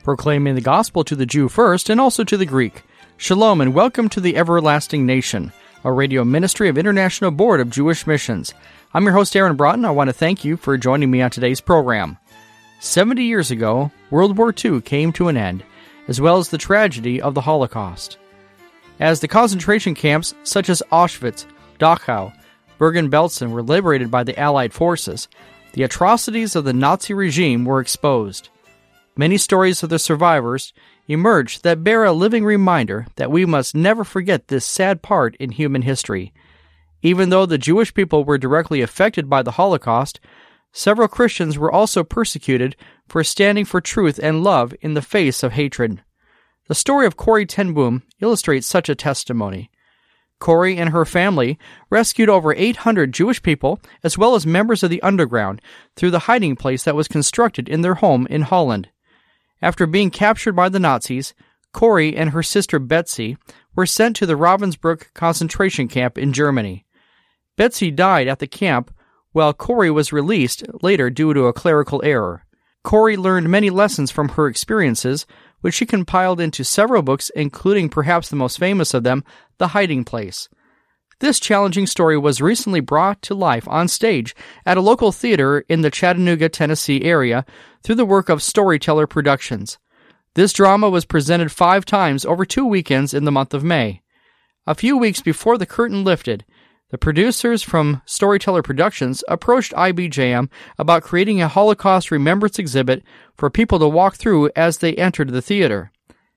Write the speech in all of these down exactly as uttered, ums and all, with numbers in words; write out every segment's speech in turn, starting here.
proclaiming the gospel to the Jew first and also to the Greek. Shalom and welcome to the Everlasting Nation, a radio ministry of International Board of Jewish Missions. I'm your host, Aaron Broughton. I want to thank you for joining me on today's program. Seventy years ago, World War Two came to an end, as well as the tragedy of the Holocaust. As the concentration camps such as Auschwitz, Dachau, Bergen-Belsen were liberated by the Allied forces, the atrocities of the Nazi regime were exposed. Many stories of the survivors emerged that bear a living reminder that we must never forget this sad part in human history. Even though the Jewish people were directly affected by the Holocaust, several Christians were also persecuted for standing for truth and love in the face of hatred. The story of Corrie ten Boom illustrates such a testimony. Corrie and her family rescued over eight hundred Jewish people, as well as members of the underground, through the hiding place that was constructed in their home in Holland. After being captured by the Nazis, Corrie and her sister Betsy were sent to the Ravensbrück concentration camp in Germany. Betsy died at the camp, while Corrie was released later due to a clerical error. Corrie learned many lessons from her experiences, which she compiled into several books, including perhaps the most famous of them, The Hiding Place. This challenging story was recently brought to life on stage at a local theater in the Chattanooga, Tennessee area through the work of Storyteller Productions. This drama was presented five times over two weekends in the month of May. A few weeks before the curtain lifted, the producers from Storyteller Productions approached I B J M about creating a Holocaust remembrance exhibit for people to walk through as they entered the theater.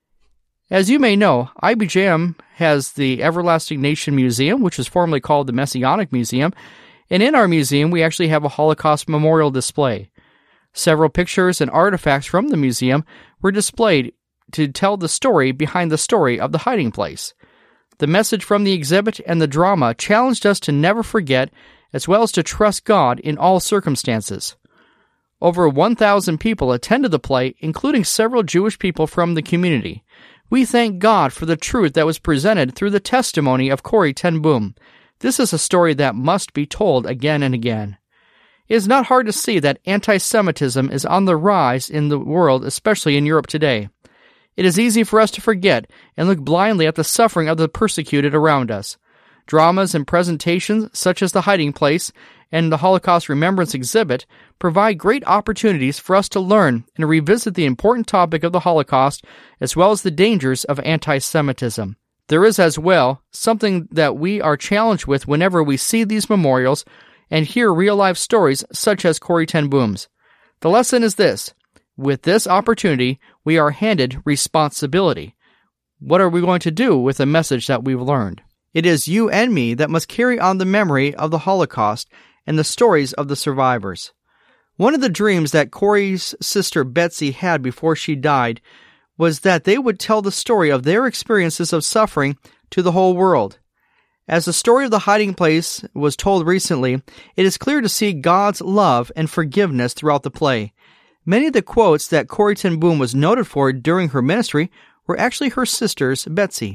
As you may know, I B J M has the Everlasting Nation Museum, which was formerly called the Messianic Museum, and in our museum we actually have a Holocaust memorial display. Several pictures and artifacts from the museum were displayed to tell the story behind the story of the hiding place. The message from the exhibit and the drama challenged us to never forget, as well as to trust God in all circumstances. Over one thousand people attended the play, including several Jewish people from the community. We thank God for the truth that was presented through the testimony of Corrie ten Boom. This is a story that must be told again and again. It is not hard to see that anti-Semitism is on the rise in the world, especially in Europe today. It is easy for us to forget and look blindly at the suffering of the persecuted around us. Dramas and presentations such as The Hiding Place and the Holocaust Remembrance Exhibit provide great opportunities for us to learn and revisit the important topic of the Holocaust, as well as the dangers of anti-Semitism. There is as well something that we are challenged with whenever we see these memorials and hear real-life stories such as Corrie ten Boom's. The lesson is this: with this opportunity, we are handed responsibility. What are we going to do with the message that we've learned? It is you and me that must carry on the memory of the Holocaust and the stories of the survivors. One of the dreams that Corrie's sister Betsy had before she died was that they would tell the story of their experiences of suffering to the whole world. As the story of the hiding place was told recently, it is clear to see God's love and forgiveness throughout the play. Many of the quotes that Corrie ten Boom was noted for during her ministry were actually her sister's Betsy.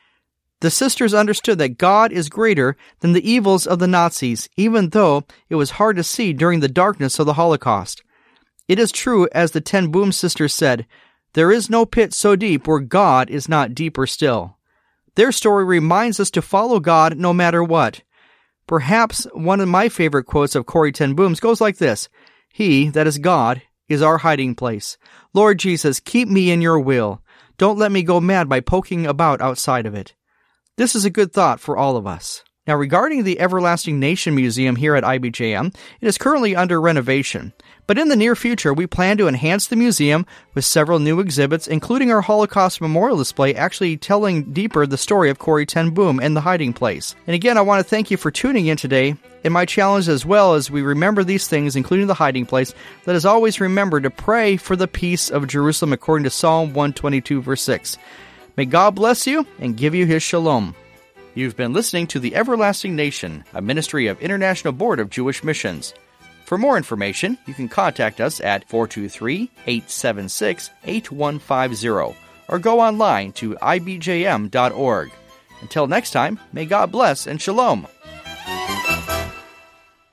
The sisters understood that God is greater than the evils of the Nazis, even though it was hard to see during the darkness of the Holocaust. It is true, as the ten Boom sisters said, there is no pit so deep where God is not deeper still. Their story reminds us to follow God no matter what. Perhaps one of my favorite quotes of Corrie ten Boom's goes like this: He, that is God, is our hiding place. Lord Jesus, keep me in your will. Don't let me go mad by poking about outside of it. This is a good thought for all of us. Now, regarding the Everlasting Nation Museum here at I B J M, it is currently under renovation. But in the near future, we plan to enhance the museum with several new exhibits, including our Holocaust Memorial display, actually telling deeper the story of Corrie ten Boom and the hiding place. And again, I want to thank you for tuning in today. And my challenge as well, as we remember these things, including the hiding place, let us always remember to pray for the peace of Jerusalem according to Psalm one twenty-two, verse six. May God bless you and give you his shalom. You've been listening to The Everlasting Nation, a ministry of International Board of Jewish Missions. For more information, you can contact us at four two three, eight seven six, eight one five zero or go online to I B J M dot org. Until next time, may God bless and shalom.